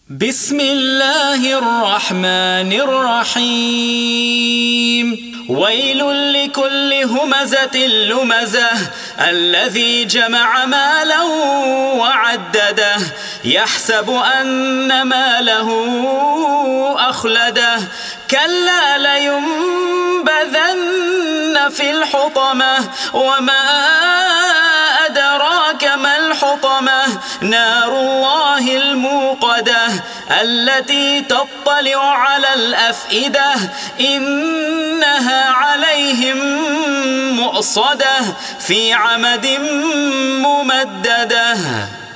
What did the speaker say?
بسم الله الرحمن الرحيم ويل لكل همزة لمزة الذي جمع ماله وعدده يحسب أن ماله أخلده كلا لينبذن في الحطمة وما أدراك ما الحطمة نار الله الموقدة التي تطلع على الأفئدة إنها عليهم مؤصدة في عمد ممددة.